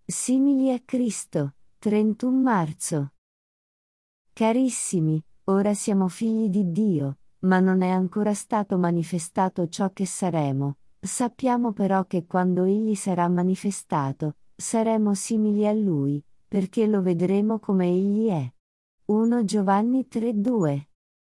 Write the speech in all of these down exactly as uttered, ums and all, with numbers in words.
Simili a Cristo, trentuno marzo. Carissimi, ora siamo figli di Dio, ma non è ancora stato manifestato ciò che saremo. Sappiamo però che quando Egli sarà manifestato, saremo simili a Lui, perché lo vedremo come Egli è. primo Giovanni tre due.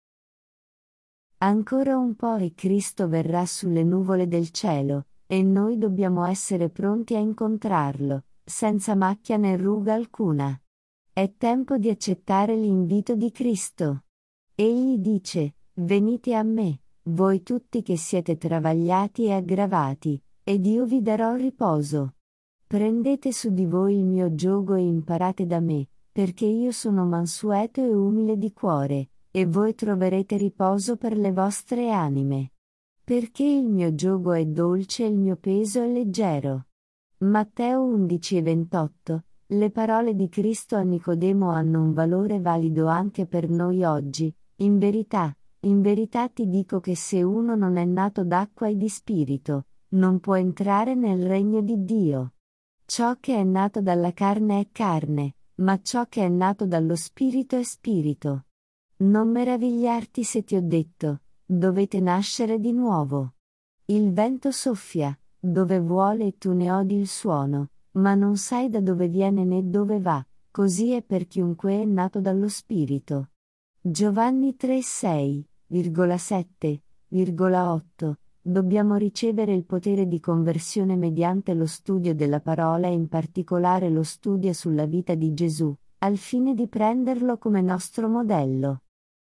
Ancora un po' e Cristo verrà sulle nuvole del cielo, e noi dobbiamo essere pronti a incontrarlo, senza macchia né ruga alcuna. È tempo di accettare l'invito di Cristo. Egli dice: venite a me, voi tutti che siete travagliati e aggravati, ed io vi darò riposo. Prendete su di voi il mio giogo e imparate da me, perché io sono mansueto e umile di cuore, e voi troverete riposo per le vostre anime. Perché il mio giogo è dolce e il mio peso è leggero. Matteo undici e ventotto. Le parole di Cristo a Nicodemo hanno un valore valido anche per noi oggi. In verità, in verità ti dico che se uno non è nato d'acqua e di spirito, non può entrare nel regno di Dio. Ciò che è nato dalla carne è carne, ma ciò che è nato dallo spirito è spirito. Non meravigliarti se ti ho detto: dovete nascere di nuovo. Il vento soffia dove vuole e tu ne odi il suono, ma non sai da dove viene né dove va, così è per chiunque è nato dallo Spirito. Giovanni tre sei, sette, otto. Dobbiamo ricevere il potere di conversione mediante lo studio della parola e in particolare lo studio sulla vita di Gesù, al fine di prenderlo come nostro modello.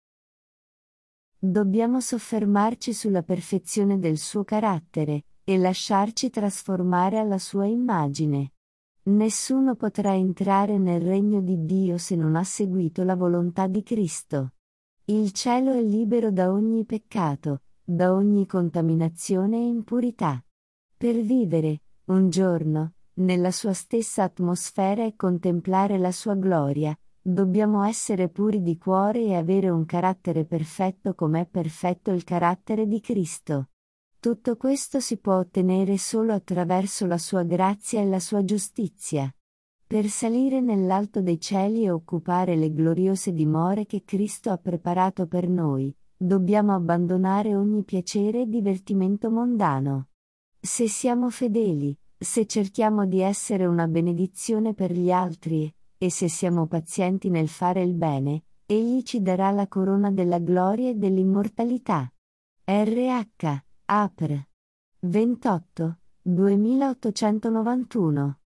Dobbiamo soffermarci sulla perfezione del suo carattere, e lasciarci trasformare alla sua immagine. Nessuno potrà entrare nel regno di Dio se non ha seguito la volontà di Cristo. Il cielo è libero da ogni peccato, da ogni contaminazione e impurità. Per vivere, un giorno, nella sua stessa atmosfera e contemplare la sua gloria, dobbiamo essere puri di cuore e avere un carattere perfetto come è perfetto il carattere di Cristo. Tutto questo si può ottenere solo attraverso la sua grazia e la sua giustizia. Per salire nell'alto dei cieli e occupare le gloriose dimore che Cristo ha preparato per noi, dobbiamo abbandonare ogni piacere e divertimento mondano. Se siamo fedeli, se cerchiamo di essere una benedizione per gli altri, e se siamo pazienti nel fare il bene, Egli ci darà la corona della gloria e dell'immortalità. R H. Apr. ventotto, duemilaottocentonovantuno